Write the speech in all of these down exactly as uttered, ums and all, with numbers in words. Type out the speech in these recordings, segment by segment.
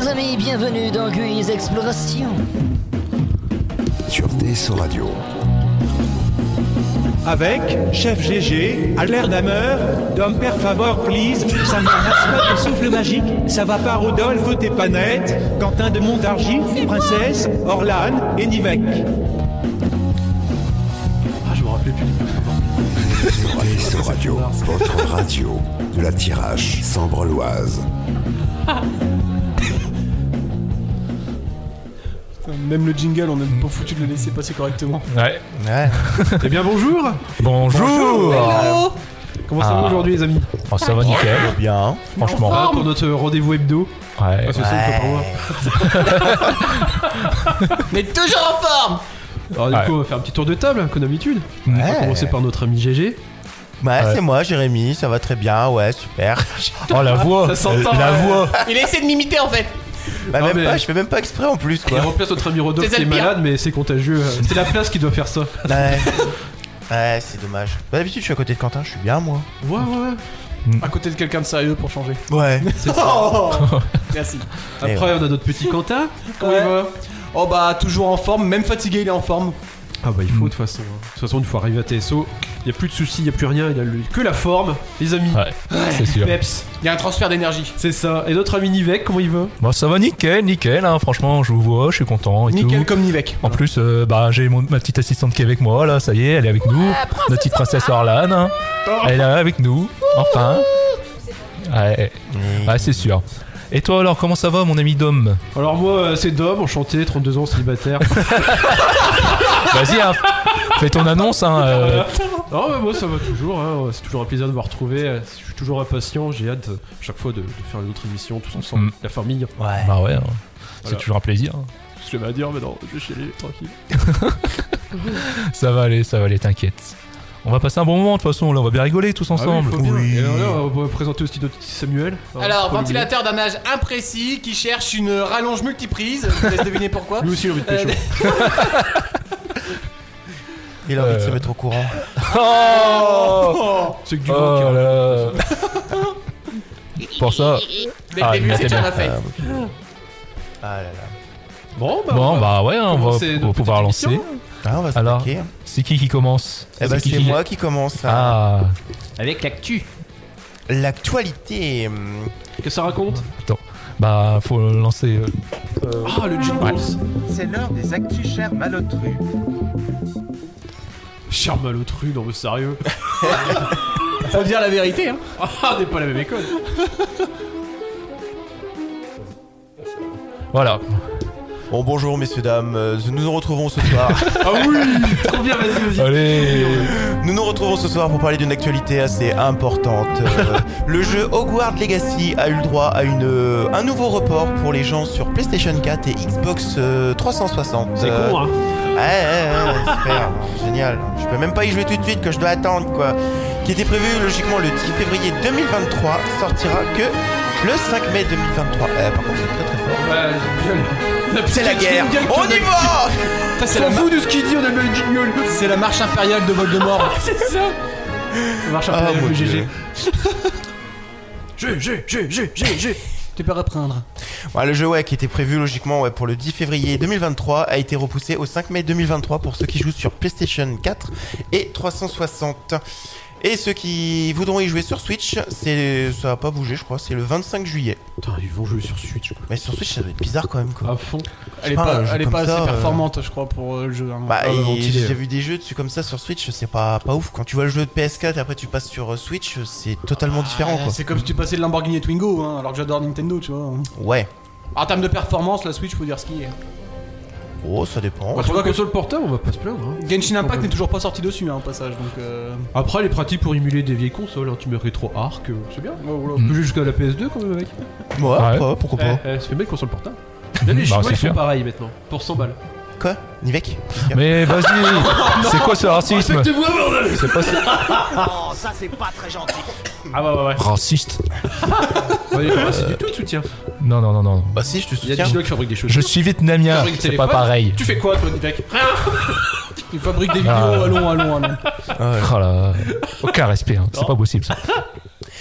amis, bienvenue dans Guise Exploration. Sur D S O Radio. Avec Chef G G, Alerdammer, Dom Per Favor Please, Samir Mascotte, Souffle Magique, Ça va pas Rodolphe, T'es pas net, Quentin de Montargis, Princesse, Orlane et Nivek. Ah, je me rappelais plus du Sur D S O Radio, votre radio de la tirage sambre-loise. Même le jingle, on n'a pas foutu de le laisser passer correctement. Ouais. Ouais. Eh bien, bonjour. Bonjour. Bonjour. Comment ça Ah. va aujourd'hui, les amis? Oh, ça va nickel. Bien. Franchement. Ah, pour notre rendez-vous hebdo. Ouais. Ah, c'est ça, il faut pas voir. Mais toujours en forme. Alors, du Ouais. coup, on va faire un petit tour de table, hein, comme d'habitude. On va Ouais. commencer par notre ami G G. Ouais, Ouais. c'est moi, Jérémy, ça va très bien, ouais, super. Oh, la voix. Ça s'entend, La ouais. voix. Il a essayé de m'imiter en fait. Bah, Non, même mais- pas, je fais même pas exprès en plus, Il quoi. remplace notre ami Rodolphe C'est qui est le pire. malade, mais c'est contagieux. C'est la place qui doit faire ça. Ouais. Ouais, c'est dommage. Bah, d'habitude, je suis à côté de Quentin, je suis bien, moi. Ouais, ouais, ouais. À côté de quelqu'un de sérieux pour changer. Ouais. C'est ça. Merci. Après, on a notre petit Quentin. Comment Ouais. il va? Oh bah toujours en forme, même fatigué il est en forme. Ah bah il faut de toute façon. hein. De toute façon, une fois arrivé à T S O, il n'y a plus de soucis, il n'y a plus rien, il a le- que la forme, les amis. Ouais, c'est sûr. Peps, Il y a un transfert d'énergie. c'est ça. Et notre ami Nivek, comment il va? Bon, ça va nickel, nickel. Hein. Franchement, je vous vois, je suis content et Nickel tout. comme Nivek. En plus, euh, bah, j'ai mon- ma petite assistante qui est avec moi, là, ça y est, elle est avec nous. Notre petite princesse Orlane, hein. Elle est là avec nous, enfin. Ouais, ouais c'est sûr. Et toi alors, comment ça va, mon ami Dom? Alors moi, euh, c'est Dom, enchanté, trente-deux ans, célibataire. Vas-y, hein, fais ton annonce. Hein, euh. Non mais moi ça va toujours, hein. C'est toujours un plaisir de vous retrouver. euh, Je suis toujours impatient, j'ai hâte euh, chaque fois de, de faire une autre émission tous ensemble, Mm. la famille. Ouais. Bah ouais, hein. c'est Voilà. toujours un plaisir. hein. Je vais à dire, mais non, je vais chialer, tranquille. Ça va aller, ça va aller, t'inquiète. On va passer un bon moment de toute façon, là, on va bien rigoler tous ensemble. Ah oui, faut bien. Oui. Et alors là, on va présenter aussi notre petit Samuel. Ah, Alors, faut pas ventilateur d'un âge imprécis qui cherche une rallonge multiprise. Je vous laisse deviner pourquoi. l'oublier. Lui aussi il a envie de pécho. Il a envie de Euh. se mettre au courant. Oh, C'est que du vent qui oh rentre. là. Pour ça. Dès le Ah, début, il c'est était déjà bien. la fête. Ah là là. Bon bah, Bon, on va bah ouais, hein, on va, commencer on va notre pouvoir petite lancer. émission. Ah, on va se Alors, plaquer. c'est qui qui commence? Eh bah, qui c'est qui- moi qui commence. hein. Ah, Avec l'actu. L'actualité. hum, Qu'est-ce que ça raconte? bah faut lancer. euh, Ah le jingle. Ouais. C'est l'heure des actus chers malotrus. Cher malotru, non mais sérieux. Faut dire la vérité, hein. Ah, on n'est pas la même école. Voilà. Bon, bonjour, messieurs, dames. euh, Nous nous retrouvons ce soir. Ah oui, trop bien, vas-y, vas-y. Allez. Nous nous retrouvons ce soir pour parler d'une actualité assez importante. Euh, le jeu Hogwarts Legacy a eu le droit à une, euh, un nouveau report pour les gens sur PlayStation quatre et Xbox euh, trois cent soixante. C'est Euh, con, hein. Ouais, ouais, ouais, super, génial. Je peux même pas y jouer tout de suite, que je dois attendre, quoi. Qui était prévu logiquement le dix février deux mille vingt-trois, sortira que le cinq mai deux mille vingt-trois. Eh, par contre, c'est très très fort. Ouais, j'ai- C'est la guerre. Jingle On qui y va. Ça, c'est S'en la, mar- fout de ce qu'il dit, on a le même jingle. c'est la marche impériale de Voldemort. C'est ça. Marche un Ah, peu mon de Dieu. G G. G G, G G, G G. Tu peux reprendre. Ouais, le jeu ouais, qui était prévu logiquement ouais, pour le dix février deux mille vingt-trois a été repoussé au cinq mai deux mille vingt-trois pour ceux qui jouent sur PlayStation quatre et trois cent soixante. Et ceux qui voudront y jouer sur Switch, c'est ça va pas bouger je crois, c'est le vingt-cinq juillet. Putain, ils vont jouer sur Switch, quoi. Mais sur Switch ça doit être bizarre quand même quoi. À fond. Elle est pas, pas, un jeu elle est comme pas ça, assez euh, performante, je crois, pour euh, le jeu. hein. Bah Ah, et ouais, ventiler, j'ai ouais. vu des jeux dessus comme ça sur Switch, c'est pas, pas ouf. Quand tu vois le jeu de P S quatre et après tu passes sur euh, Switch, c'est totalement différent Ah, quoi. c'est comme si tu passais de Lamborghini et Twingo, hein, alors que j'adore Nintendo, tu vois. Ouais. En termes de performance, la Switch, faut dire ce qui est. Oh ça dépend. Bah, sur la console portable, on va pas se plaindre. Hein. Genshin Impact n'est toujours pas sorti dessus, hein, au passage, donc. Euh... Après, elle est pratique pour émuler des vieilles consoles. Hein. Tu mets Retro Arc, euh, c'est bien. oh, voilà. On peut jouer jusqu'à la P S deux quand même, mec. Ouais, Ouais. après, pourquoi pas. Eh, eh, ça fait bien console portable. Là, les Bah, Chinois, c'est ils font sûr. pareil maintenant. Pour cent balles. Quoi Nivek Mais vas-y. C'est quoi ce racisme? C'est pas ça. Oh, ça c'est pas très gentil. Ah bah ouais, ouais. Raciste. Ouais, les Chinois, c'est du tout de soutien. Non, non, non, non. Bah si je te Il y a des soutiens. Chinois qui fabriquent des choses. Je suis vietnamien, Fabrique des c'est pas téléphones. pareil. Tu fais quoi, toi, Nivek? Rien. Il fabrique des vidéos, Ah. allons, allons, allons. Ah ouais. Oh là, aucun respect, hein. C'est pas possible ça.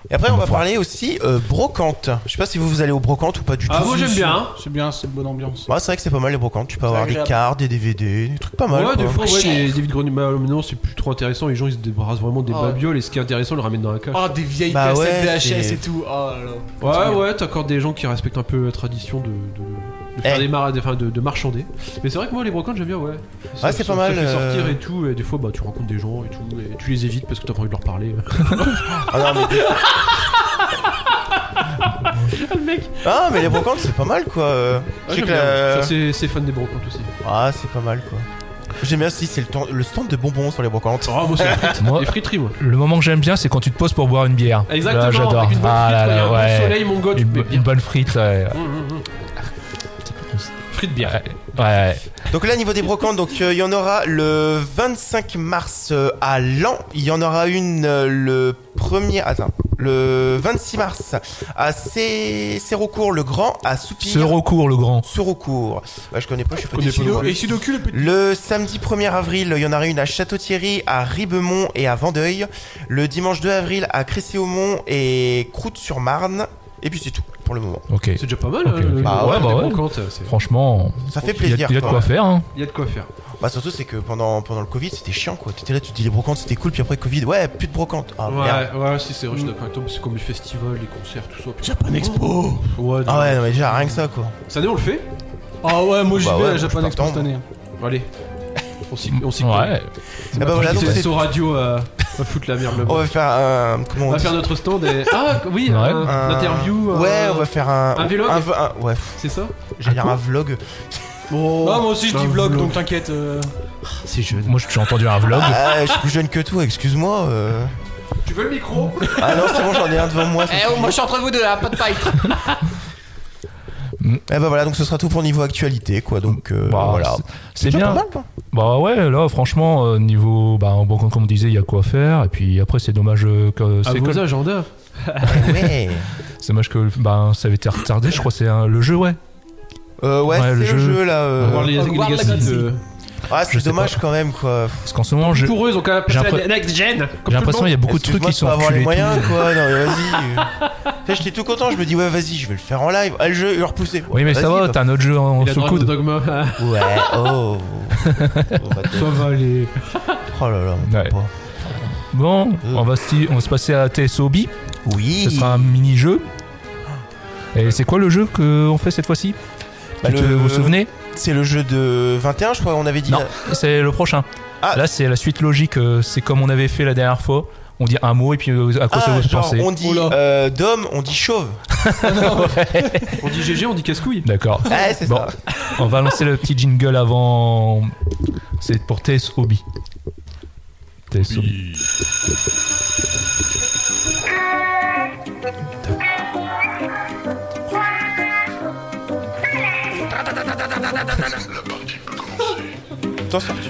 Et après, on va parler aussi euh, brocante. Je sais pas si vous, vous allez au brocante ou pas du tout. Ah, moi j'aime bien. Hein. C'est bien, c'est une bonne ambiance. Ouais, c'est vrai que c'est pas mal les brocantes. Tu peux avoir agréable. des cartes, des D V D, des trucs pas mal. Ouais, quoi. des fois, ouais, des, des vides greniers. Bah, maintenant, c'est plus trop intéressant. Les gens, ils se débarrassent vraiment des Oh. babioles. Et ce qui est intéressant, ils le ramènent dans la cage. Oh, des vieilles Bah cassettes ouais, V H S c'est- et tout. Oh là là. Ouais, ouais, t'as encore des gens qui respectent un peu la tradition de, de, de faire Eh. des mar... enfin, de, de marchander. Mais c'est vrai que moi, les brocantes, j'aime bien, ouais. Ça, Ouais, c'est ça- pas mal, Ça fait sortir euh. et tout. Et des fois, bah, tu rencontres des gens et tout. Et tu les évites parce que t'as pas envie de leur parler. Ah non, mais des- Le mec. Ah, mais les brocantes, c'est pas mal quoi. Euh, Ouais, je sais j'aime que bien. la- Ça, c'est c'est fan des brocantes aussi. Ah, c'est pas mal quoi. J'aime bien aussi, c'est le, temps- le stand de bonbons sur les brocantes. Oh, moi, c'est les frites. Moi, Les friteries, moi. le moment que j'aime bien, c'est quand tu te poses pour boire une bière. Exactement, Là, j'adore. avec une bonne Ah frite, là quand il y a là, un bon ouais. soleil, mon gars, tu Une, peux une bien. bonne frite, ouais. Hum, hum, hum. Frites bière. Ouais, ouais. Donc là, niveau des brocantes, donc il euh, y en aura le vingt-cinq mars euh, à Laon. Il y en aura une euh, le premier. Attends. Le vingt-six mars à Sé- Sérocourt le Grand, à Soupir. Ce recours, le grand. Sérocourt. Ouais, je connais pas, je suis pas Connais du pas Sud. non plus. Et Sudoku le petit. Le samedi premier avril, il y en aura une à Château-Thierry, à Ribemont et à Vendeuil. Le dimanche deux avril, à Cressy-Aumont et Croûte-sur-Marne. Et puis c'est tout pour le moment. Ok. C'est déjà pas mal. Ok, hein, ok. le- Bah le- ouais, des bah ouais. brocantes, c'est- Franchement, Ça fait il y a, plaisir. il y a de quoi. quoi faire. Hein. Il y a de quoi faire. Bah surtout c'est que pendant, pendant le Covid c'était chiant quoi. T'étais là, tu te dis les brocantes c'était cool, puis après Covid, ouais plus de brocantes. Ah merde. Ouais, ouais, si c'est vrai, je suis d'accord avec toi, c'est comme les festivals, les concerts, tout ça. Japan Expo. Ouais, Ah ouais non mais déjà rien que ça quoi. Cette année, on le fait. Ah ouais, moi j'y Bah vais ouais, à la je Japan Expo t'attends. cette année. Allez. On s'y on s'y Ouais. Et bah voilà donc c'est c'est- sur radio euh, on va foutre la merde là-bas. on va faire un comment On on va dit faire notre stand et... Ah oui, Ouais. un, Un- interview. un- Ouais, on va faire un un vlog un, un- ouais, pff, C'est ça. j'allais dire un vlog. Oh, Ah, moi aussi je dis un vlog, donc t'inquiète. euh. C'est jeune. Moi, j'ai entendu un vlog. Ah, je suis plus jeune que toi, excuse-moi. euh. Tu veux le micro? Ah non, c'est bon, j'en ai un devant moi. ça Eh suffit. oh, moi je suis entre vous deux là, pas de fight. Eh bah voilà, donc ce sera tout pour niveau actualité quoi. Donc euh, Bah, voilà. c'est- C'est déjà bien. pas mal quoi. Bah ouais, là, franchement, euh, niveau. Bah, bon, comme on disait, il y a quoi faire. Et puis après, c'est dommage euh, que. À C'est vos que, agendas. Ouais. c'est dommage que bah, ça avait été retardé, je crois, c'est un- le jeu, ouais. Euh, ouais, Ouais, c'est le le jeu. jeu là. On euh. va voir les Hogwarts Legacy Legacy. de... Ah, Je c'est sais dommage quand même quoi. Parce qu'en ce moment, je- Pour eux, ils ont quand même J'ai passé l'impre- la next gen. j'ai l'impression qu'il y a beaucoup de trucs qui sont Excuse-moi de pas avoir les enculés. moyens tout. quoi. Non mais vas-y. Tu sais, j'étais tout content, je me dis ouais vas-y, je vais le faire en live. Ah le jeu il est repoussé. Oui, mais ça Vas-y, va, bah. t'as un autre jeu en Il a sous le droit de coude. dogma. Ouais, oh. Oh, bah, Ça va aller. oh là là. mon Ouais. papa. Bon, on va, se, on va se passer à T S O B. Oui. Ce sera un mini-jeu. Et c'est quoi le jeu qu'on fait cette fois-ci? Bah, Tu te- le- Vous vous souvenez? C'est le jeu de vingt et un, je crois, on avait dit. Non, c'est le prochain. Ah. Là, c'est la suite logique. euh, C'est comme on avait fait la dernière fois. On dit un mot et puis euh, à quoi ça Ah, vous genre, pensez. on dit Oula. euh, d'homme, on dit chauve. On dit G G, on dit casse-couille. D'accord. Ouais, c'est Bon, ça. on va lancer le petit jingle avant. C'est pour T S O B. T S O B. T'en sors-tu?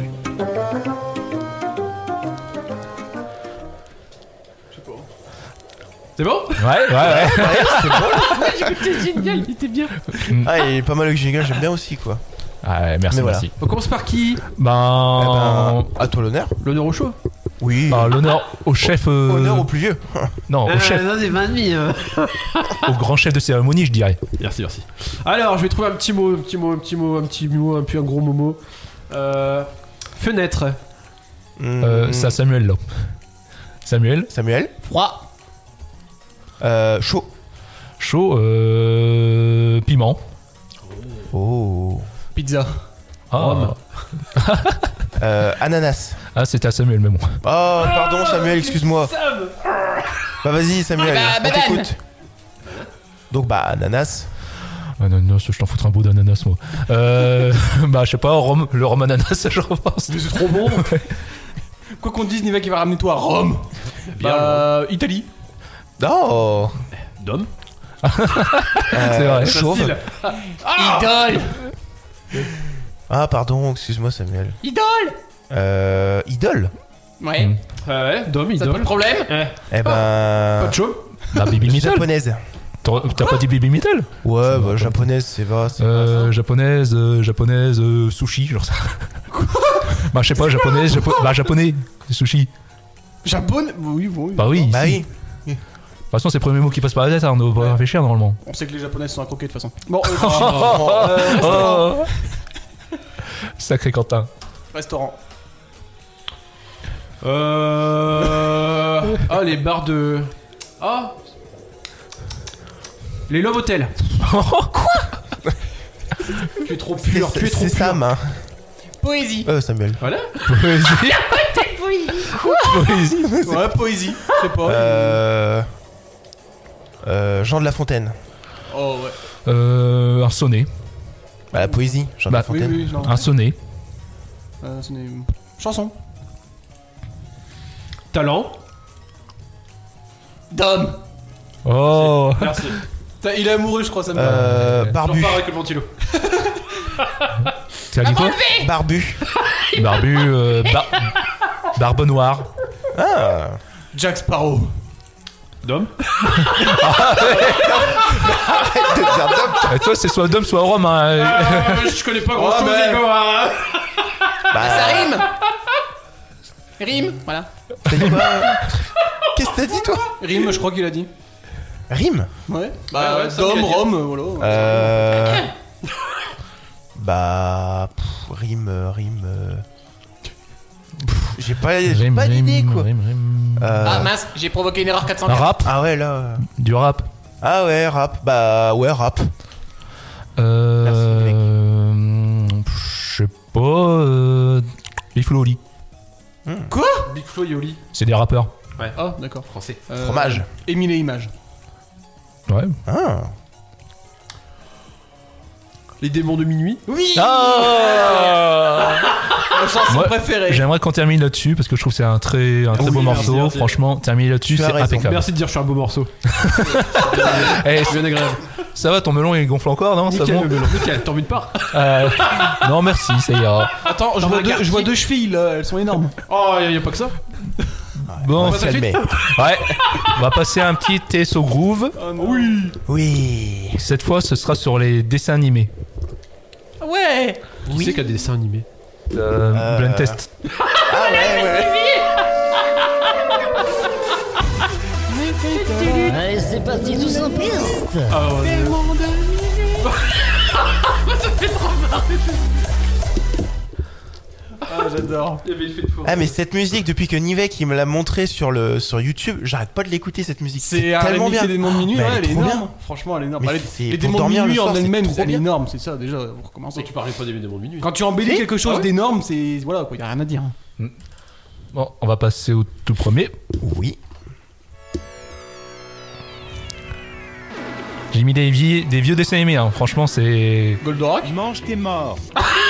C'est bon? Ouais, ouais, ouais. C'est bon. C'était génial, il était bien. Ah, il est pas mal le jingle, j'aime bien aussi, quoi. Ah, ouais, merci, Mais voilà. merci. On commence par qui? Ben. Eh ben, à toi l'honneur. L'honneur au show. Oui. ben, l'honneur au chef. euh, Honneur au plus vieux. Non, au chef. Non, c'est vingt demi. Au grand chef de cérémonie, je dirais. Merci, merci. Alors, je vais trouver un petit mot, un petit mot, un petit mot, un petit mot, un puis un gros momo. Euh, fenêtre. Euh, Hmm. C'est à Samuel là. Samuel, Samuel. Froid. Euh, chaud. chaud, euh, piment. Oh. Pizza. Ah, Rhum. Euh, ananas. ah c'était à Samuel, mais bon. Oh, pardon Samuel, excuse-moi. Bah vas-y Samuel, Bah, on banane. t'écoute. Donc bah ananas. Ananas, je t'en foutre un bout d'ananas, moi. Euh, bah, je sais pas, rhum, le rhum ananas, je pense. Mais c'est trop bon. Quoi qu'on dise, Niva qui va ramener toi à Rome. Bah, Italie. Oh. Dom. C'est vrai. Chauve. Idole. Ah pardon, excuse-moi Samuel. Idole. Euh, idole. Ouais. Mm. Ah ouais, Dom, Ça pas idole. de problème. Eh ben. Pas de chaud. Bah, Baby Metal. Japonaise. T'as t'as pas dit Baby Metal? Ouais, bah japonaise, c'est va. c'est Euh, japonaise, euh, japonaise, euh, sushi, genre ça. Bah, je sais pas, japonaise, japo bah, japonais, sushi. Japon. Oui, oui. Bah oui, Bah si. oui. Bah, façon, c'est le premier mot qui passe par la tête, hein, on doit pas réfléchir normalement. On sait que les japonais sont à croquer de toute façon. Bon, euh, restaurant. euh, restaurant. Oh. Sacré Quentin. Restaurant. Euh. Ah, les bars de. Ah. Les Love Hotel. Quoi? Tu es trop pur, tu es trop C'est pur. Sam, hein. Poésie. Euh, Samuel. Voilà. Poésie. Poésie. Ouais, poésie. Je sais pas. Euh. Euh. Jean de La Fontaine. Oh ouais. Euh, un sonnet. Bah, la poésie, Jean Bah, de La Fontaine. Oui, oui, non. Un sonnet. Euh, ce n'est- Chanson. Talent. Dom. Oh. Merci. T'as- Il est amoureux, je crois, ça me Euh. J'en Barbu. parle avec le ventilo. Tu as dit quoi? Barbu. Barbu. Euh, bar... Barbe noire. Ah. Jack Sparrow. Dom. De dire Dom. Et toi, c'est soit Dom, soit Rome. Hein. Euh, je connais pas grand chose, mais- Nico, hein. Bah, Ça rime. Rime, voilà. t'as dit quoi? Qu'est-ce que t'as dit, toi? Rime, je crois qu'il a dit. Rime. Ouais. Bah, Ouais, ouais, ça, Dom, il a dit. Rome, voilà. Euh. Bah. Pff, rime, euh, rime. euh, pff, J'ai pas, j'ai Rime, pas rime, d'idée, quoi. rime, rime. Euh, Ah mince, j'ai provoqué une erreur quatre cent Un quatre. rap. Ah ouais, là. euh, Du rap. Ah ouais, rap. Bah, ouais, rap. Euh. Je sais pas. Euh... Big Flo Oli. Big Flo et Oli. C'est des rappeurs. Ah, d'accord. Français. Euh, Fromage. Émile et Images. Ouais. Ah. Les démons de minuit. Oui. Ah Ma chanson Moi, préférée. J'aimerais qu'on termine là-dessus parce que je trouve que c'est un très, un très Oui, beau merci, morceau. merci. Franchement, terminer là-dessus, Tu as c'est raison. impeccable. Merci de dire que je suis un beau morceau. Eh, Bien agréable. ça va, ton melon il gonfle encore, non? Ça Nickel, bon le melon. Nickel, t'en veux une part? Euh, Non, merci, ça ira. Attends, je Dans vois, ma deux, carte. je vois deux chevilles là, elles sont énormes. Oh, y'a y a pas que ça. Bon, va Calmez. ouais, on va passer un petit test au groove. Oui. Oui. Cette fois, ce sera sur les dessins animés. Ouais. Qui c'est qui a des dessins animés? Euh, Euh, Blind test. Ah ouais, ouais. Allez, c'est parti, tous en piste. Ah ouais. Ah, j'adore. Il y avait le fait de faux. Ah, mais cette musique, depuis que Nivek il me l'a montré sur, le, sur YouTube, j'arrête pas de l'écouter cette musique. C'est C'est un tellement remix bien. des démons de minuit, Mais ouais, elle elle est est trop énorme. bien. Franchement, elle est énorme. Mais Bah, les- c'est- les pour démons de dormir le minuit soir, en c'est elles-mêmes, trop elle est bien. énorme, c'est ça déjà, pour recommencer. Tu parlais pas des démons de minuit. Quand tu embellis Si. quelque chose Ah ouais d'énorme, c'est. Voilà quoi, y a rien à dire. Bon, on va passer au tout premier. Oui. J'ai mis des, vie- des vieux dessins animés, hein. Franchement, c'est. Goldorak. Mange tes morts.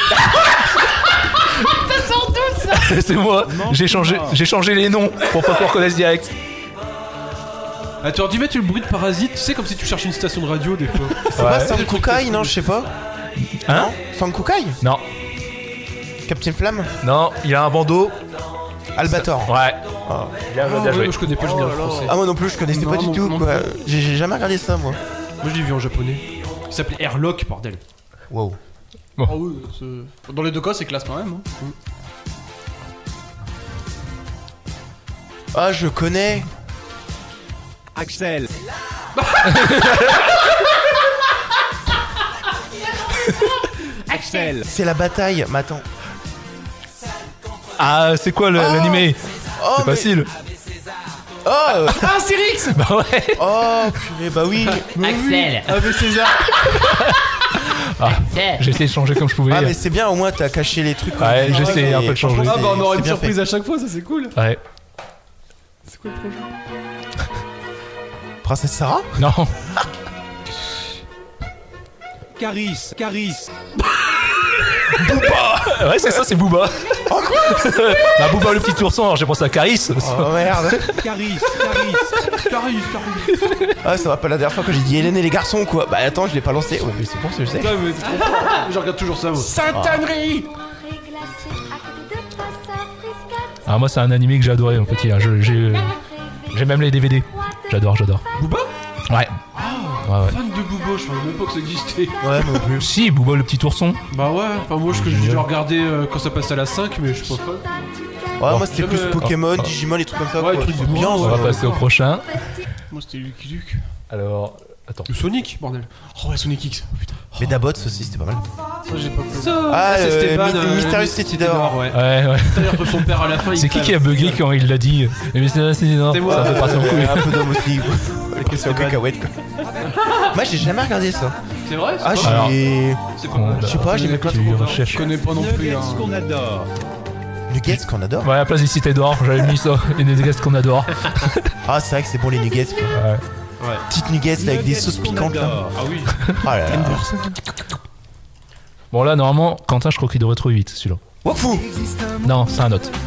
c'est moi. J'ai changé, j'ai changé les noms pour pas qu'on reconnaisse direct. Ah, tu aurais dû mettre le bruit de parasite, tu sais, comme si tu cherchais une station de radio des fois. C'est pas Sankukai, non, je sais pas. Hein? Sankukai? Non, Captain Flamme? non, il y a un bandeau. Albator. Ouais. Ah. Bien, Ah, bien ouais, joué. je connais pas le général français. Ah, moi non plus, je connaissais Non, pas du non, tout, non quoi. J'ai j'ai jamais regardé ça, moi. Moi, je l'ai vu en japonais. Il s'appelait Airlock, bordel. Wow. Ah oui, c'est- dans les deux cas, c'est classe quand même. hein. Ah, je connais. Axel. Axel. C'est la bataille. Mais attends. Ah, c'est quoi le- Oh. l'animé? Oh, C'est mais- facile. Oh, euh, Ah, Astérix. Bah ouais. oh, purée, bah oui. Axel. Avec César. Axel. J'ai essayé de changer comme je pouvais. Ah, mais c'est bien, au moins t'as caché les trucs. comme Ouais, tu dis. j'essaie Et un peu de changer. franchement, Ah bah on aura c'est une bien surprise fait. à chaque fois, ça c'est cool. Ouais. C'est quoi le projet? Princesse Sarah? Non. Caris. Caris. Ouais, c'est ça, c'est Booba. Oh quoi? Bah Booba le petit ourson, alors j'ai pensé à Caris. Oh merde. Caris. Caris. Caris, Caris. Ah, ça va pas la dernière fois que j'ai dit Hélène et les garçons, quoi. Bah attends, je l'ai pas lancé. Ouais, mais c'est bon, c'est je sais. Putain, mais t'es trop fort. Je regarde toujours ça, moi. Sainte-Annerie. Ah, moi, c'est un animé que j'ai adoré, mon petit. hein. Je- J'ai j'ai même les D V D. J'adore, j'adore. Booba? Ouais. Ouais, ouais. Fan de Booba, je savais même pas que ça existait. Ouais, mais plus. Si, Booba le petit ourson. Bah ouais, enfin moi, je que j'ai déjà regardé euh, quand ça passait à la cinq, mais je suis pas fan. Ouais, moi c'était jamais- plus Pokémon, Oh. Digimon, les trucs comme ça. Ouais, quoi. les trucs C'est de bien. bourrin, On ça. va passer au prochain. Moi c'était Lucky Luke. Alors, attends. Ou Sonic, bordel. Oh ouais, Sonic X. Oh, putain. Mais Dabots aussi, c'était pas mal. Ça j'ai pas compris. Ah, c'est euh, Stéphane, My- euh, Mysterious City d'or. ouais. Ouais, ouais. D'ailleurs, que son père à la fin, il C'est qui crève. qui a bugué quand il l'a dit? Mais c'est c'est non, C'est moi. ça fait partir en couille. Euh, un peu d'homme aussi. Avec le cacahuète quoi. Moi j'ai jamais regardé ça. C'est vrai? C'est Ah, pas Alors. j'ai. C'est comment? Je sais pas, j'ai Tu pas tu trop. recherches. Je connais pas non plus. Nuggets Hein. qu'on adore. Nuggets qu'on adore. Ouais, à la place des cités d'or, j'avais mis ça. Les nuggets qu'on adore. Ah, c'est vrai que c'est bon les nuggets. quoi. Ouais. Petites nuggets là, avec des Nuggets sauces qu'on piquantes là. adore. Ah oui. Oh là là. Bon, là, normalement, Quentin, je crois qu'il devrait trouver vite celui-là. Wafou. Non, c'est un autre.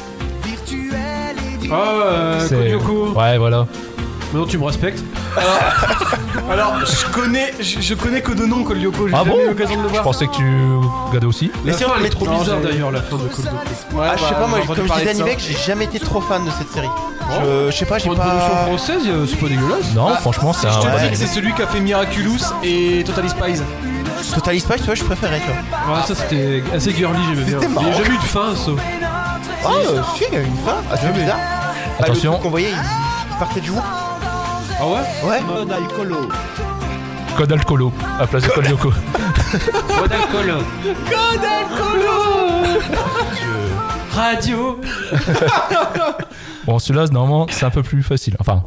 Ah, euh, C'est- Kolyoko. Ouais, voilà. Maintenant, tu me respectes. Alors, je connais, je, je connais que de nom Kolyoko. J'ai Ah jamais bon eu l'occasion de le Je voir. pensais que tu regardais aussi. La Mais c'est fin, vrai, elle est mais trop non, bizarre j'ai- d'ailleurs, la fin de Kolyoko. Ouais, Ah, je sais bah, pas, moi, j'ai entendu comme je parler disais à de ça. Nivek, j'ai jamais été trop fan de cette série. Je, je sais pas, j'ai Pour une production pas. française, euh, c'est pas dégueulasse. Non, Ah, franchement, c'est Je un. te ouais. dis que c'est celui qui a fait Miraculous et Totally Spies. Total Spice, tu vois, je préférais, tu vois. Ouais, ça c'était assez girly, j'aimais bien. C'était Il y a marrant. jamais eu de fin, ça. Oh, euh, si, il y a une fin. Ah, c'est bizarre. Bah, Attention. le truc qu'on voyait, il partait du haut. Ah ouais? Ouais. Mode alcoolo. Code alcoolo, à la place de Kolyoko. Code d'alcool. Code Radio. Bon, celui-là, normalement, c'est un peu plus facile. Enfin,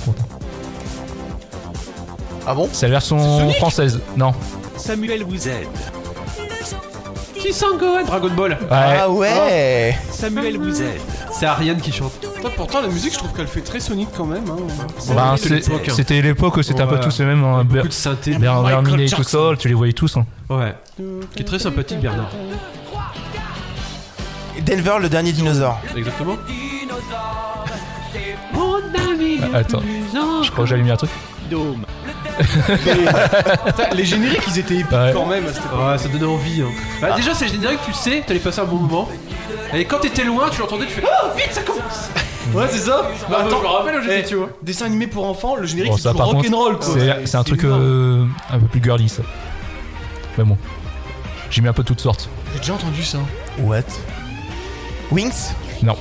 Ah bon? c'est la version française. Non. Samuel vous aide. Kisango. Dragon Ball. Ouais. Ah ouais. Samuel vous aide. C'est Ariane qui chante. Putain, pourtant, la musique, je trouve qu'elle fait très Sonic quand même. Hein. Ben, c'est c'est- l'époque, hein. c'était l'époque où c'était un peu Ouais. tous les mêmes. Hein, Ber- Beaucoup de synthé. Ber- Michael Verminet et tout Jackson. ça, tu les voyais tous. Hein. Ouais. Qui est très sympathique, Bernard. Denver, le dernier dinosaure. Exactement. Ah, attends, je crois que j'avais mis un truc. Dôme. Putain, les génériques, ils étaient épiques Ouais. quand même à cette époque. Ouais, ça donnait envie. Hein. Bah, déjà, c'est le générique, tu sais, t'allais passer un bon moment. Et quand t'étais loin, tu l'entendais, tu fais Oh, vite, ça commence. Ouais, c'est ça. Bah, Attends, je me rappelle où j'étais, eh, tu vois. Dessin animé pour enfants, le générique Bon, c'est ça, toujours par contre, rock'n'roll quoi. c'est c'est un truc énorme. euh, un peu plus girly, ça. Mais bon, j'ai mis un peu toutes sortes. J'ai déjà entendu ça. What? Wings? Non.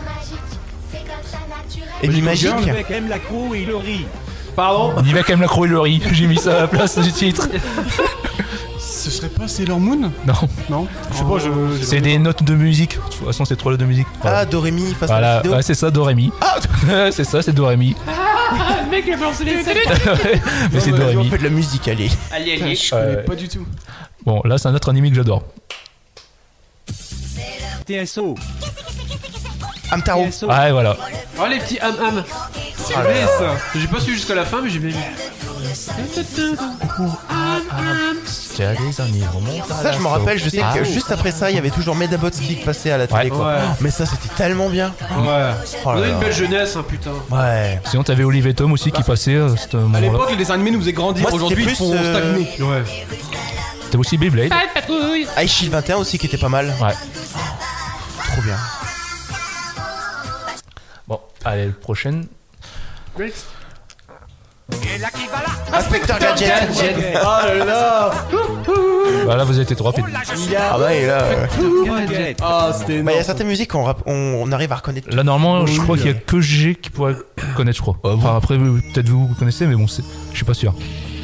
Ennemi magique? Nivek aime la croix et il rit. Pardon. Nivek aime la croix et le riz. J'ai mis ça à la place du titre. Ce serait pas Sailor Moon? Non, Non. Je sais pas, je. c'est des notes de musique. De toute façon, c'est trois notes de musique. Ah, Dorémy, face à la Voilà, vidéo. ouais, c'est ça, Dorémy. Ah, C'est ça, c'est Dorémy. Le mec, il a balancé les scènes. Mais c'est on Dorémy. fait de la musique, allez. Allez, allez. Je connais Ouais. pas du tout. Bon, là, c'est un autre anime que j'adore. T S O. Amtaro. T S O. Ouais, voilà. Oh, les petits ham ham. C'est Ah là vrai, là. ça. J'ai pas su jusqu'à la fin, mais j'ai bien vu. Ça, je me rappelle, je sais Ah. que juste après ça, il y avait toujours Medabots qui passait à la télé, Ouais. quoi. Ouais. Mais ça, c'était tellement bien. Ouais. Oh On là a une là. belle jeunesse, hein, putain. Ouais. Sinon, t'avais Olive et Tom aussi qui passaient à ce À moment-là. l'époque, les dessins animés nous faisaient grandir. Moi, c'était Aujourd'hui, ils plus, font euh, stagner. Ouais. T'avais aussi Beyblade. Ice Shield vingt et un aussi qui était pas mal. Ouais. Trop bien. Bon, allez, prochaine. Inspecteur Gadget. Oh là là. Bah là, vous avez été trop rapide. Ah bah, et là. euh, Gadget. Ah, c'était Bah, il y a énorme. certaines musiques qu'on rap- on, on arrive à reconnaître. Là, normalement, je Oui, crois qu'il y a euh. que G qui pourrait connaître, je crois. Enfin, après, vous- peut-être vous, vous connaissez, mais bon, c'est- je suis pas sûr.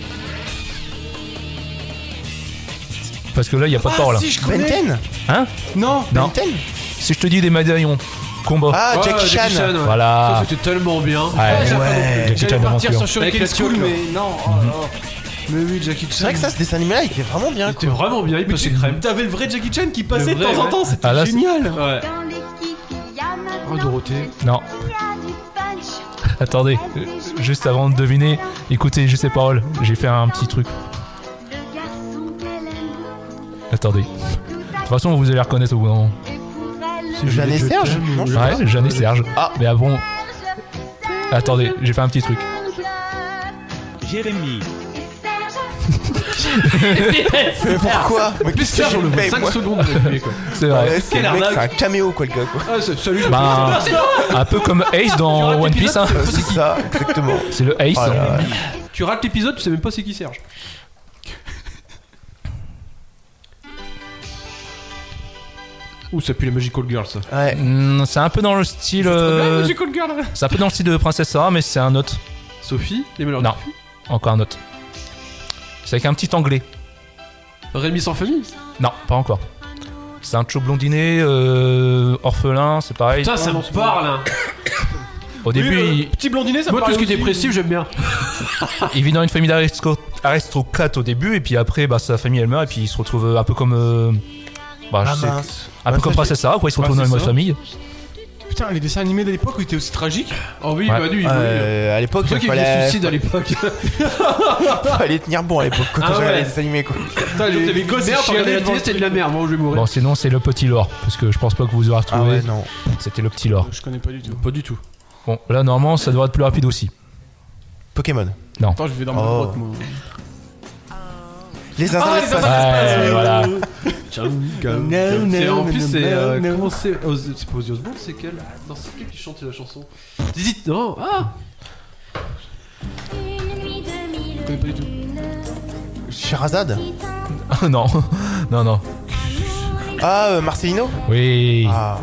Parce que là, il y a pas de parole. Ah, si, je connais. Ben dix? Hein Non. Non. Ben dix? Si je te dis des médaillons, combat. Ah, Ouais, Jackie Chan. ouais. Voilà. Ça, c'était tellement bien. Ouais, Ouais. Jackie J'allais Chan partir aventure. sur Avec Shuriken la School, pioche, là. mais non. Oh là là. Mais oui, Jackie Chan. C'est vrai que ça, ce dessin animé-là, il était vraiment bien. C'était Quoi. vraiment bien, il Mais passait tu crème. t'avais le vrai Jackie Chan qui passait Le de vrai, temps en ouais. temps, c'était Ah, là, c'est- génial. Ouais. Oh, Dorothée. Non. Attendez, euh, juste avant de deviner, écoutez juste les paroles. J'ai fait un petit truc. Attendez. De toute façon, vous allez reconnaître au bout d'un moment. Jeanne et Serge? Non, je sais pas. Ouais, Jeanne et Serge. Ah. Mais ah bon. Attendez, j'ai fait un petit truc. Jérémy. Mais pourquoi? Mais Plus qu'est-ce que Serge, j'ai on le voit fait, cinq moi secondes de l'animé, quoi. C'est Ouais, vrai. c'est le mec, c'est un caméo, quoi, le gars, quoi. Ah, c'est- salut, je Ben, un peu comme Ace dans One Piece. Hein. Euh, C'est ça, exactement. C'est le Ace. Oh là là. Tu rates l'épisode, tu sais même pas c'est qui Serge. Ouh, ça pue les Magical Girls, ça. Ouais. Mm, c'est un peu dans le style. euh, Magical Girl. c'est un peu dans le style de Princesse Sarah, mais c'est un autre. Sophie, les malheurs Non. de Sophie. Encore un autre. C'est avec un petit anglais. Rémi sans famille. Non, pas encore. C'est un chou blondiné, euh, orphelin, c'est pareil. Putain, ça m'en parle. Hein. Au début, Oui, euh, il, Petit blondinet, ça me Moi, tout parle ce qui est aussi. dépressif, j'aime bien. il vit dans une famille d'aristo- aristocrates au début, et puis après, bah, sa famille elle meurt, et puis il se retrouve un peu comme. euh, bah, je Ah sais- mince. un peu Ouais, comme ça, Princesse Sarah, quoi. Il se retrouve Ouais, dans une c'est bonne ça. famille. Putain, les dessins animés de l'époque où ils étaient aussi tragiques. Oh oui, Ouais. bah lui, j'ai- il voulait. Euh, à l'époque, C'est il toi qui faisais fallait, suicide à l'époque. fallait tenir bon à l'époque quand Ah on regardait ouais. les dessins animés quoi. Putain, les- les, les gosses, merde, ils t'as regardé chialaient la devant télé, le c'était de la merde. Moi, je vais mourir. Bon, sinon, c'est le petit lore, parce que je pense pas que vous aurez Ah retrouvé. ouais, non. C'était le petit lore. Je connais pas du tout. Pas du tout. Bon, là, normalement, ça devrait être plus rapide aussi. Pokémon. Attends, je vais dans ma Oh. grotte, moi. Les zinzins Ah, de les l'espace. zinzins Ouais, voilà. C'est en plus, c'est. euh, no, no. Comment c'est Oz- C'est pas Ozzy Osbourne, c'est quel Non, c'est quel qui chante la chanson Zizi. Non, ah Je connais pas du tout. Sherazade. non, non, non. Ah, euh, Marcelino. Oui. Ah.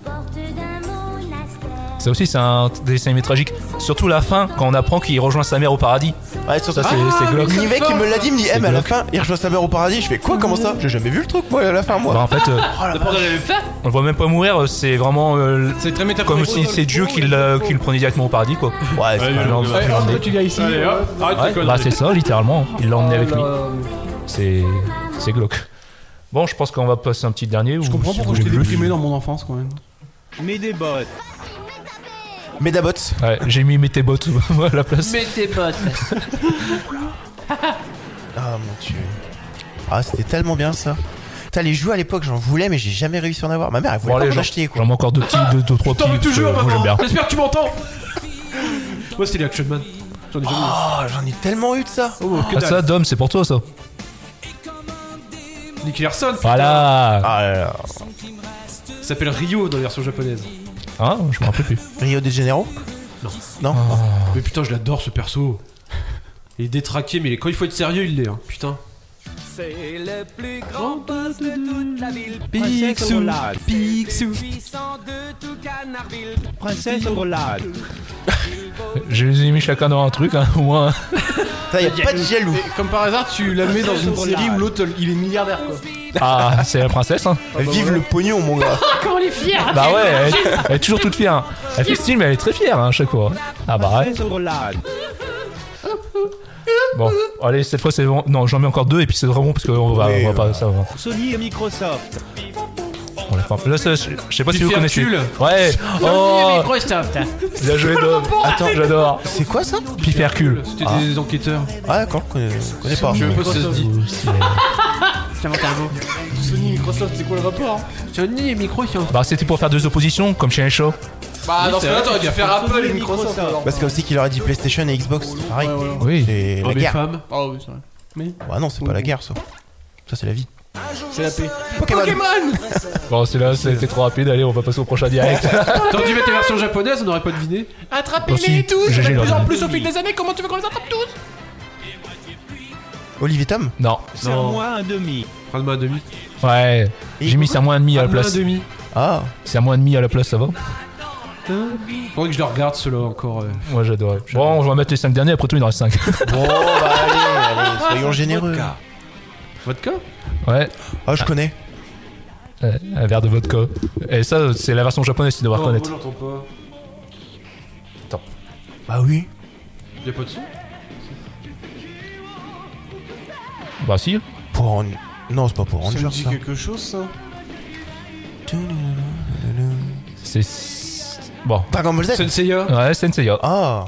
Ça aussi, c'est un dessin animé tragique. Surtout la fin, quand on apprend qu'il rejoint sa mère au paradis. Ouais, surtout Ça, c'est ça. c'est glauque. Nivek qui me l'a dit, me dit, eh, C'est mais à la glauque. fin, il rejoint sa mère au paradis. Je fais quoi, comment ça? J'ai jamais vu le truc, moi, à la fin, Bah, moi. en fait, euh, T'as pas le fait on le voit même pas mourir, c'est vraiment euh, C'est très comme métaphorique. si c'est Dieu qui le, qui le prenait directement au paradis, quoi. Ouais, c'est pas Il l'a- grave. il Ouais, l'a hop, emmené. toi, tu viens ici. Allez hop, arrête Ouais, tes conneries. bah c'est ça, littéralement. Il l'a emmené avec lui. là. C'est c'est glauque. Bon, je pense qu'on va passer un petit dernier. Je comprends pourquoi j'étais déprimé dans mon enfance quand même. Mais des bottes. Medabots. Ouais, j'ai mis mes bots à la place. Mets tes bottes. Ah mon dieu. Ah, c'était tellement bien ça. Putain, les jouets à l'époque, j'en voulais, mais j'ai jamais réussi à en avoir. Ma mère, elle voulait Bon, pas allez, m'en j'en acheter quoi. j'en mets encore deux petits, deux, deux trois petits. T'en veux parce que toujours, moi j'aime maman bien. J'espère que tu m'entends. Moi, c'était les Action Man. J'en ai jamais eu. Oh, j'en ai tellement eu de ça. Oh, que Ah, dalle. ça, Dom, c'est pour toi ça. Nicky Larson. Voilà. Ah là là. Il s'appelle Rio dans la version japonaise. Ah, je me rappelle plus. Rio de Janeiro. Non. Non. Mais putain, je l'adore ce perso. Il est détraqué, mais quand il faut être sérieux, il l'est. Hein. Putain. C'est le plus grand boss de toute la ville. Picsou, Picsou. Puissant de tout Canardville. Princesse Roulade. Je les ai mis chacun dans un truc, hein, au moins. Ça, y a pas de jaloux. Et comme par hasard, tu la mets dans une série où l'autre il est milliardaire quoi. Ah, c'est la princesse, hein. Vive le pognon, mon gars. Comment elle est fière. Bah ouais, elle, elle est toujours toute fière. hein. Elle fait style, mais elle est très fière hein, à chaque fois. Ah bah ouais. Princesse Roulade. Bon, allez, cette fois c'est bon. Non, j'en mets encore deux et puis c'est vraiment parce qu'on va, Oui, on va pas ça. Va. Sony et Microsoft. On l'a pas. Là, ça, je je sais pas si vous connaissez. Pifercule. Ouais. Oh, Microsoft. bien joué, Dom. Attends, j'adore. C'est quoi ça? Pifercule. C'était des enquêteurs. Ah d'accord, je connais, je connais pas. Je sais même pas si ça se dit. J'invente un mot. Sony Microsoft, c'est quoi le rapport? Sony et Microsoft. Bah, c'était pour faire deux oppositions, comme chez un show. Bah Oui, dans c'est ce cas-là, vrai t'aurais dû faire Apple et Microsoft. Microsoft. alors. Parce que aussi qu'il aurait dit PlayStation et Xbox, c'est pareil. Ouais, voilà. Oui. C'est la Hommes et guerre. femmes. Ah oui, c'est vrai. Mais Ouais, non, c'est pas la guerre ça. Ça, c'est la vie. c'est la paix. Pokémon. Bon, c'est là, c'était trop rapide. Allez, on va passer au prochain direct. T'aurais dû mettre les versions japonaises, on n'aurait pas deviné. Attrapez-les Aussi, tous. G G De plus leur en dit. plus au fil des années, comment tu veux qu'on les attrape tous? Olivier Tom. Non. C'est Non. moi un demi. Prends-moi un demi. Ouais. J'ai mis ça à moins un demi à la Prends-moi place. un demi. Ah. C'est à moins un demi à la place, ça va? Faudrait que je le regarde ceux-là encore. euh. Moi, j'adorais. Bon, on va mettre les cinq derniers. Après tout, il en reste cinq. Bon, bah allez, allez, soyons généreux. Vodka. Ouais. Ah, je connais. Euh, Un verre de vodka. Et ça, c'est la version japonaise, tu devras Non, reconnaître. moi j'entends pas. Bah oui. Y'a pas de son. Bah si. Pour en... Non, c'est pas pour Ça me Rangers dit ça. quelque chose ça. C'est... Bon. Dragon Ball Z. Senseiya. Ouais, Senseiya. Ah.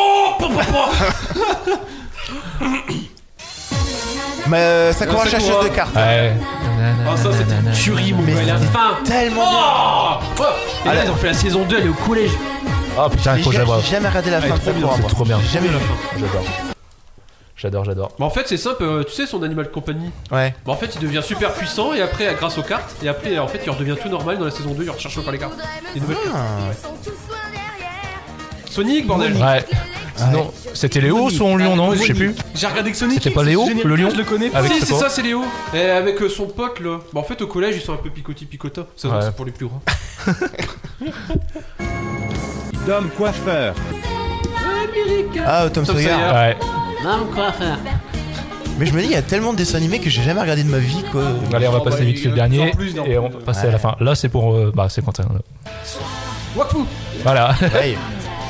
Mais euh, Sakura Euh, Sakura. chercheuse de cartes. Ouais. Ah, ça c'était une tuerie, mon Mais gars. La c'était fin. Tellement bien. Oh, oh. Et là, ils ont fait la saison deux, elle est au collège. Ah putain, il J'ai faut que jamais, j'aille j'ai jamais regardé la Ah, fin elle de est trop Sakura. C'est moi. trop bien. J'ai jamais vu la fin. J'adore. J'adore, j'adore. Bah, en fait, c'est simple, euh, tu sais, son animal de compagnie. Ouais. Bah, en fait, il devient super puissant et après, grâce aux cartes, et après, en fait, il redevient tout normal dans la saison deux, il recherche encore les cartes. Les nouvelles cartes. Ah. Sonic, bordel. Ouais. Sinon, c'était Léo, son lion, non? Je sais plus. J'ai regardé que Sonic. C'était pas c'est Léo, génial, le lion Je le connais. Avec si, sa c'est quoi ça, c'est Léo. Et avec euh, son pote là. Bah, en fait, au collège, ils sont un peu picotis picota. Ça, Ouais. c'est pour les plus grands. Dom coiffeur. Américain. Ah, Tom, Tom Sawyer. Sawyer. Ouais. Non, quoi faire? Mais je me dis, il y a tellement de dessins animés que j'ai jamais regardé de ma vie, quoi. Allez, on va Oh, passer bah, vite fait il le y en a de dernier plus en plus, non. et on va passer à Ouais. la fin. Là, c'est pour. euh, bah, c'est Quentin. là. Wakfu. Voilà. Ouais.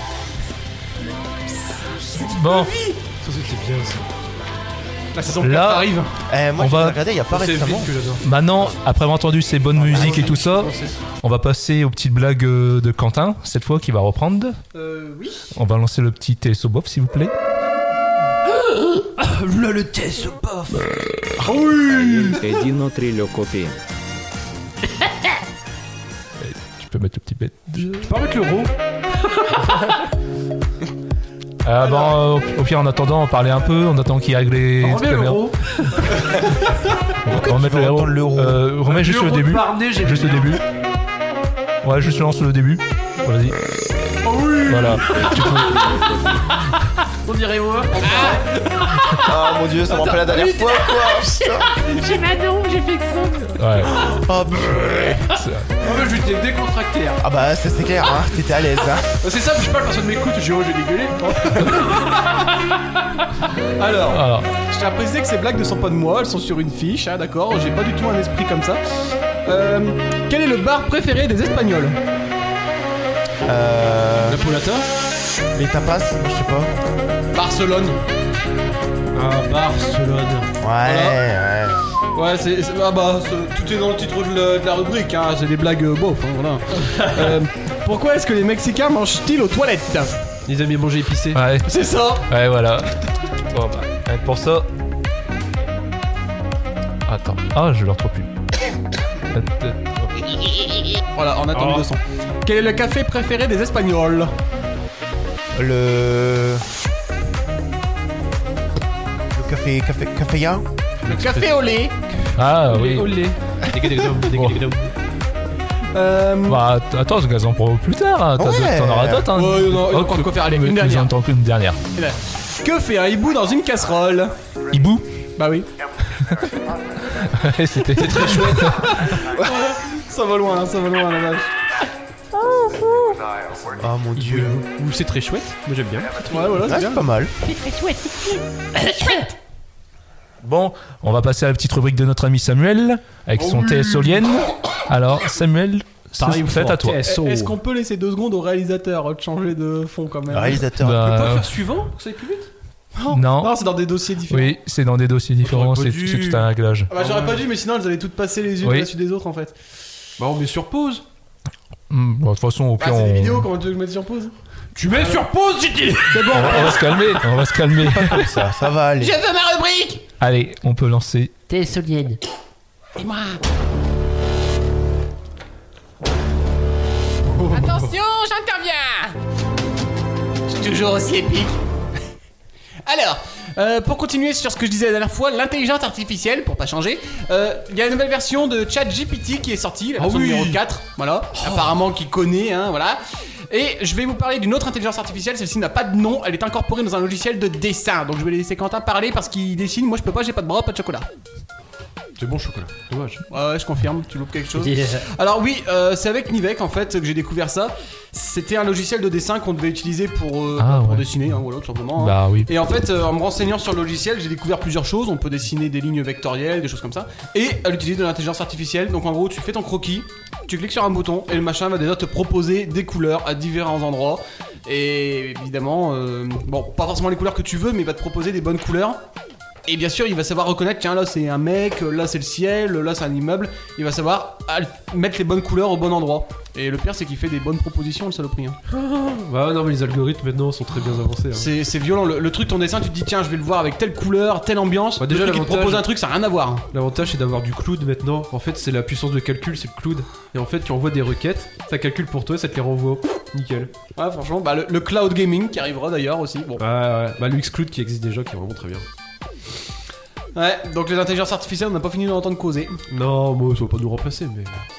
Bon, Ça, c'était bien ça. La saison Là- quatre arrive. Eh, moi, On je va- l'ai regardé il y a pas C'est le récemment. film que j'adore. maintenant, après avoir entendu ces bonnes musiques et tout ça, on va passer aux petites blagues euh, de Quentin, cette fois, qui va reprendre. Euh, oui. On va lancer le petit T S O bof, s'il vous plaît. Là, le test au bof. Един трилокопи. Tu peux mettre le petit bête. Tu peux pas mettre l'euro. Ah bon, euh, au pire, en attendant, on parlait un peu, on attend qu'il règle les Remets caméras. l'euro. On va remettre veux le héros. entendre l'euro Euh, remets juste le L'euro début. par nez, j'ai Juste le début. Ouais, juste lance le début. Vas-y. Voilà. Tu peux- On dirait moi. Ah mon dieu, ça me rappelle la dernière fois, quoi. J'ai Manon, j'ai fait que ça. Ouais. Oh, pff. c'est- Ah, mais je t'ai décontracté. Hein. Ah bah, ça c'est clair, hein. T'étais à l'aise, hein. Bah, c'est ça, je parle, personne m'écoute. Je dis, oh, j'ai dégueulé. Alors, Alors, je tiens à préciser que ces blagues ne sont pas de moi, elles sont sur une fiche, hein, d'accord. J'ai pas du tout un esprit comme ça. Euh, quel est le bar préféré des Espagnols? Euh. Napolitain. Les tapas, je sais pas. Barcelone. Ah, Barcelone. Ouais, ouais. Ouais, c'est. c'est- Ah bah, c'est- tout est dans le titre de la, de la rubrique, hein. C'est des blagues euh, beaufs, hein, voilà. Euh, pourquoi est-ce que les Mexicains mangent-ils aux toilettes? Ils aiment bien manger épicé. ouais. C'est ça. Ouais, voilà. Bon, bah, rien que pour ça. Attends. Ah, je le retrouve plus. Voilà, on attend Oh. deux cents. Quel est le café préféré des Espagnols? Le. Le café. Café. Caféa. Le café au lait. Ah, oui. Olé. Euh. Bah, att- attends, ce gazon pour plus tard. hein. T'as- Ouais. T'en auras d'autres. Hein. Ouais, il y en a- il y en a encore de quoi faire. Allez, une Nous dernière. en attendons qu'une dernière. Que fait un hibou dans une casserole? Hibou. Bah oui. C'était très chouette. Ça va loin, ça va loin la vache. Oh mon dieu. Ou c'est très chouette. Moi, j'aime bien. Ouais, voilà, Ouais, c'est bien. c'est pas mal. Bon, on va passer à la petite rubrique de notre ami Samuel avec son T S O lien. Alors, Samuel, T'arrives c'est fort, à toi. T S O. Est-ce qu'on peut laisser deux secondes au réalisateur de changer de fond quand même? Le réalisateur. Bah, On peut faire suivant, ça aille plus vite. non. Non, c'est dans des dossiers différents. Oui, c'est dans des dossiers différents, J'aurais c'est pas dû. c'est tout un réglage. Ah bah j'aurais pas dû, mais sinon elles allaient toutes passer les unes Oui. au-dessus des autres en fait. Bah, on met sur pause. Hmm, bon, de toute façon, au Bah pire, c'est on... des vidéos, comment tu veux que je mette sur pause? Tu mets sur pause, j'ai dit. C'est bon. on va, on va se calmer, on va se calmer. Comme ça, ça va aller. Je veux ma rubrique. Allez, on peut lancer. Test lien. Et moi. Attention, j'interviens. Je suis toujours aussi épique. Alors, euh, pour continuer sur ce que je disais la dernière fois, l'intelligence artificielle, pour pas changer, euh, il y a une nouvelle version de ChatGPT qui est sortie, la version oui. numéro quatre, voilà, apparemment qui connaît, hein, voilà. Et je vais vous parler d'une autre intelligence artificielle, celle-ci n'a pas de nom, elle est incorporée dans un logiciel de dessin, donc je vais laisser Quentin parler parce qu'il dessine, moi je peux pas, j'ai pas de bras, pas de chocolat. C'est bon chocolat. Dommage. Ouais, ouais, je confirme, tu loupes quelque chose. Yeah. Alors oui, euh, c'est avec Nivek en fait que j'ai découvert ça. C'était un logiciel de dessin qu'on devait utiliser pour, euh, Ah, pour ouais. dessiner, hein, voilà, tout simplement. hein. Bah oui. Et en fait, euh, en me renseignant sur le logiciel, j'ai découvert plusieurs choses. On peut dessiner des lignes vectorielles, des choses comme ça. Et à l'utiliser de l'intelligence artificielle. Donc en gros, tu fais ton croquis, tu cliques sur un bouton et le machin va déjà te proposer des couleurs à différents endroits. Et évidemment, euh, bon, pas forcément les couleurs que tu veux, mais il va te proposer des bonnes couleurs. Et bien sûr, il va savoir reconnaître, tiens, là c'est un mec, là c'est le ciel, là c'est un immeuble. Il va savoir al- mettre les bonnes couleurs au bon endroit. Et le pire, c'est qu'il fait des bonnes propositions, le saloperie. Hein. Bah, non, mais les algorithmes maintenant sont très bien avancés. Hein. C'est, c'est violent. Le, le truc, ton dessin, tu te dis, tiens, je vais le voir avec telle couleur, telle ambiance. Bah, déjà, le truc, il te l'avantage- propose un truc, ça n'a rien à voir. hein. L'avantage c'est d'avoir du cloud maintenant. En fait, c'est la puissance de calcul, c'est le cloud. Et en fait, tu envoies des requêtes, ça calcule pour toi et ça te les renvoie. Nickel. Ouais, franchement, bah, le, le cloud gaming qui arrivera d'ailleurs aussi. Bon. Ouais, ouais. Bah, le Xcloud qui existe déjà, qui est vraiment très bien. Ouais, donc les intelligences artificielles, on n'a pas fini d'en entendre causer. Non, moi, ça va pas nous remplacer, mais.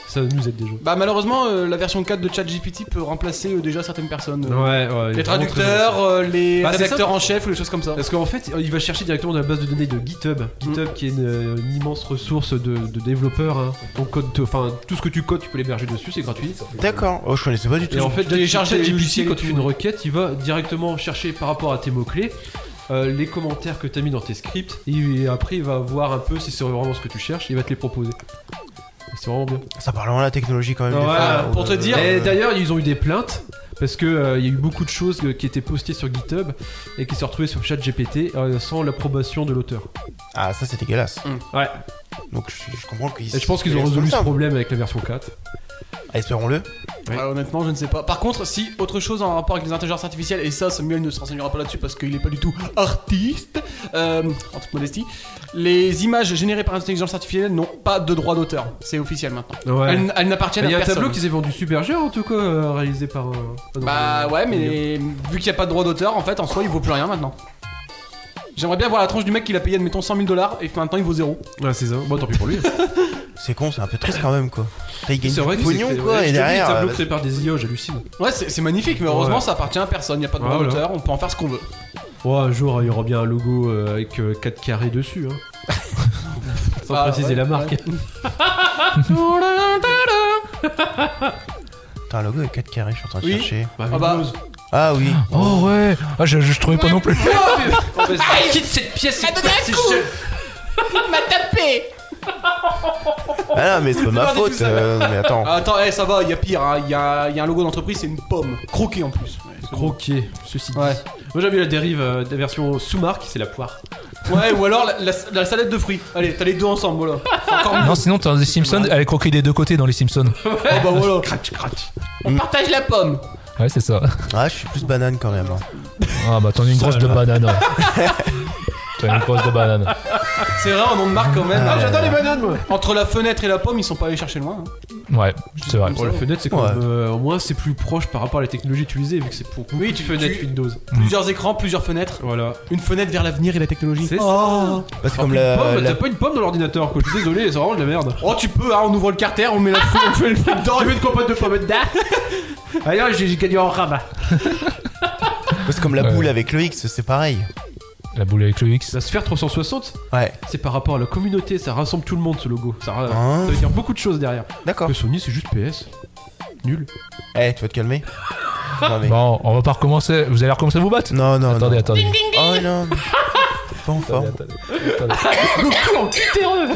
Ça nous aide déjà. Bah malheureusement, euh, la version quatre de ChatGPT peut remplacer euh, déjà certaines personnes. euh, Ouais, ouais. les traducteurs, euh, les Bah, c'est rédacteurs ça. en chef ou les choses comme ça. Parce qu'en fait, il va chercher directement dans la base de données de GitHub. GitHub qui est une, une immense ressource de, de développeurs. Hein. Ton code, te- enfin tout ce que tu codes, tu peux l'héberger dessus, c'est gratuit. D'accord. Oh, je connaissais pas du tout. Et en fait, télécharger les ChatGPT, logiciels et quand tu fais tout. une requête, il va directement chercher par rapport à tes mots-clés euh, les commentaires que tu as mis dans tes scripts. Et après, il va voir un peu si c'est vraiment ce que tu cherches. Il va te les proposer. Et c'est vraiment bien. Ça parle vraiment de la technologie quand même. des Ouais, fois. pour te dire- Et d'ailleurs, ils ont eu des plaintes. Parce que euh, il y a eu beaucoup de choses euh, qui étaient postées sur GitHub et qui se retrouvées sur ChatGPT euh, sans l'approbation de l'auteur. Ah, ça c'est dégueulasse. Ouais. Donc je, je comprends qu'ils. Et je pense qu'ils ont résolu ce problème avec la version quatre. Ah, espérons-le. Ouais. Ouais, honnêtement, je ne sais pas. Par contre, si autre chose en rapport avec les intelligences artificielles, et ça, Samuel ne se renseignera pas là-dessus parce qu'il n'est pas du tout artiste, euh, en toute modestie, les images générées par l'intelligence artificielle n'ont pas de droit d'auteur. C'est officiel maintenant. Ouais. Elles, elles n'appartiennent Il y à a un personne. tableau qui s'est vendu super cher en tout cas, euh, réalisé par. Euh, ah non, Bah euh, ouais, mais vu qu'il n'y a pas de droit d'auteur, en fait, en soi, il vaut plus rien maintenant. J'aimerais bien voir la tranche du mec qui l'a payé, admettons, cent mille dollars et que maintenant il vaut zéro. Ouais, c'est ça. Bon, tant pis pour lui. C'est con, c'est un peu triste quand même quoi. Là, il gagne C'est vrai du que pognon c'est- quoi, ouais, et je te dis, derrière. les tableaux euh, créés par des I A, j'hallucine. Ouais, c'est c'est magnifique, mais heureusement, Ouais. ça appartient à personne. Il n'y a pas de droit Ouais, voilà. d'auteur, on peut en faire ce qu'on veut. Ouais, un jour, il y aura bien un logo euh, avec euh, quatre carrés dessus. Hein. Sans Ah, préciser ouais, la marque. ouais. T'as un logo avec quatre carrés, je suis en train de Oui. chercher. Bah, Ah bah. Windows. Ah oui. Oh ouais. Ah, je, je trouvais pas non plus. Oh, vas-y, quitte cette pièce, c'est c'est cher. m'a tapé. Ah non, mais c'est pas ma Regardez faute. tout ça. euh, mais attends. Ah, attends, eh, ça va, il y a pire, hein. il y, a, il y a un logo d'entreprise, c'est une pomme, croquée en plus. Ouais, c'est Croqué, ceci dit. Ouais. Moi j'aime bien la dérive euh, de la version sous-marque, c'est la poire. bon. Ouais, ou alors la, la- la salade de fruits. Allez, t'as les deux ensemble, voilà. C'est encore mieux. Non, sinon, t'as des Simpsons, elle est croquée des deux côtés dans les Simpsons. Oh bah voilà. Cratch, cratch. On partage la pomme. Ouais, c'est ça. Ah, je suis plus banane quand même. hein. Ah, bah, t'en as une grosse de banane. ouais. T'as une grosse de banane. C'est vrai, en nom de marque quand même. Ah, J'adore les bananes moi. Entre la fenêtre et la pomme, ils sont pas allés chercher loin. hein. Ouais, c'est vrai. Bon, la fenêtre c'est quand Ouais. même, euh, au moins c'est plus proche par rapport à la technologie utilisée vu que c'est pour beaucoup Oui, de tu- fenêtres tu- Windows. Plusieurs écrans, plusieurs fenêtres. Voilà. Une fenêtre vers l'avenir et la technologie. C'est Oh. Bah, c'est ça. comme Une la. pomme, la- t'as pas une pomme dans l'ordinateur quoi, je suis désolé, c'est vraiment de la merde. Oh, tu peux, hein, on ouvre le carter, on met la fruit, on fait le truc dedans. Tu veux une compote de pommes dedans. Ailleurs j'ai j'ai gagné en rabat. C'est comme la Ouais. boule avec le X, c'est pareil. La boule avec le X. La sphère trois cent soixante, Ouais. c'est par rapport à la communauté, ça rassemble tout le monde ce logo. Ça, ra- Hein. ça veut dire beaucoup de choses derrière. D'accord. Que Sony c'est juste P S. Nul. Eh, tu vas te calmer. Non, mais... Bon, on va pas recommencer. Vous allez recommencer à vous battre non, non, Attendez, non. attendez. Oh non. Pas en forme. Attendez, attendez, attendez. Goku en terreux.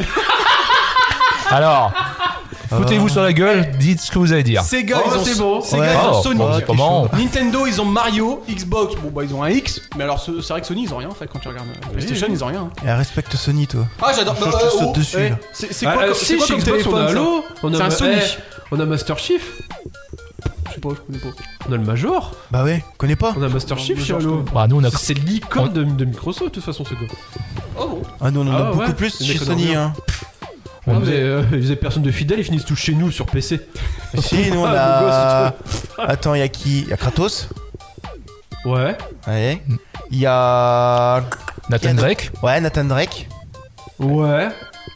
Alors, foutez-vous sur la gueule, dites ce que vous allez dire. Sega, Oh, ils ont c'est bon. Sega, Ouais. ils ont Oh, Sony. bon, c'est pas marrant. Nintendo, ils ont Mario. Xbox, bon bah ils ont un X. Mais alors ce- c'est vrai que Sony, ils ont rien en fait quand tu regardes. euh, PlayStation, ils ont rien. hein. Eh, respecte Sony, toi. Ah, j'adore. Je- bah, je euh, saute oh, dessus, eh, là. C'est c'est Ah, quoi, euh, comme- si, c'est quoi chez comme Xbox, téléphone on a ça Halo, on a C'est un ma- Sony. eh, on a Master Chief, Je sais pas, je connais pas. on a le Major, Bah ouais, connais pas. on a Master Non, Chief chez Major, je Halo. connais Bah, nous, on a. C'est l'icône de, de Microsoft de toute façon ce gars. Oh bon. Ah non, on en a Ah, beaucoup ouais. plus Les chez mecs, on en Sony, revient. hein. Ah, vous avez, euh, vous avez personne de fidèle, ils finissent tous chez nous sur P C. Si, nous on Ah, a. Attends, il y a qui? Il y a Kratos. Ouais. Ouais. Il y a. Nathan Drake. Ouais, Nathan Drake. Ouais.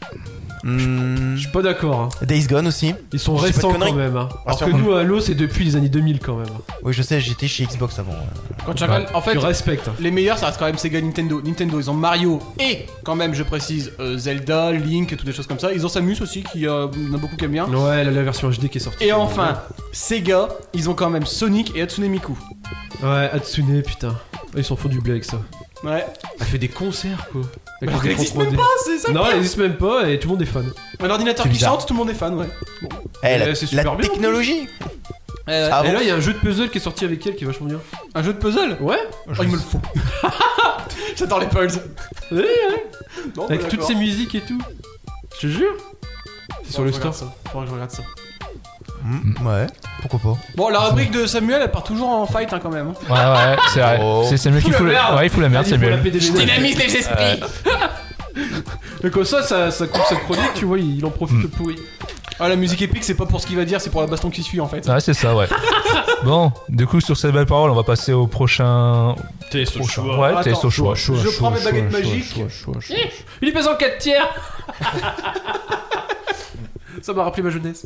Hmm, Je suis pas d'accord. Hein. Days Gone aussi. Ils sont Je dis pas de récents conneries. quand même. Hein. Alors que sûrement. nous, Halo, c'est depuis les années deux mille quand même. Oui, je sais, j'étais chez Xbox avant. Quand tu regardes, en fait, Tu respectes. les meilleurs, ça reste quand même Sega, Nintendo. Nintendo, ils ont Mario et quand même, je précise, euh, Zelda, Link, toutes des choses comme ça. Ils ont Samus aussi, qui euh, en a beaucoup qui aiment bien. Ouais, la, la version H D qui est sortie. Et enfin, Sega, ils ont quand même Sonic et Hatsune Miku. Ouais, Hatsune, putain. Ils s'en font du blé avec ça. Ouais. Elle fait des concerts quoi. Avec Alors les qu'elle écrans existe même trois D. pas, c'est ça. Non, qui- elle existe même pas et tout le monde est fan. Un ordinateur C'est qui bizarre. chante, tout le monde est fan, ouais. Bon. Eh, la, Eh, c'est la super bien, technologie. Euh, Ah et bon là, il y a un jeu de puzzle qui est sorti avec elle qui est vachement bien. un jeu de puzzle. Ouais. Oh, il me le faut. J'adore les puzzles. Ouais, ouais. Bon, Avec bah, toutes d'accord. ces musiques et tout. Je te jure. C'est sur le Faudrait que je store. regarde ça. Faudrait que je regarde ça. Hmm, ouais, pourquoi pas. Bon, la rubrique de Samuel, elle part toujours en fight hein, quand même. hein. Ouais, ouais, c'est vrai. Oh. C'est Samuel qui Fous fout la la merde. Ouais, il fout la merde, Il faut la Samuel. péter les nerfs. les esprits. Et comme ça, ça, ça coupe sa chronique, tu vois, il en profite le pourri. Ah, la musique épique, c'est pas pour ce qu'il va dire, c'est pour la baston qui suit en fait. Ouais, c'est ça, ouais. Bon, du coup, sur cette belle parole, on va passer au prochain. T'es prochain. Ouais, Attends, t'es au choix. Je prends mes baguettes magiques. Il est pesant quatre tiers. Ça m'a rappelé ma jeunesse.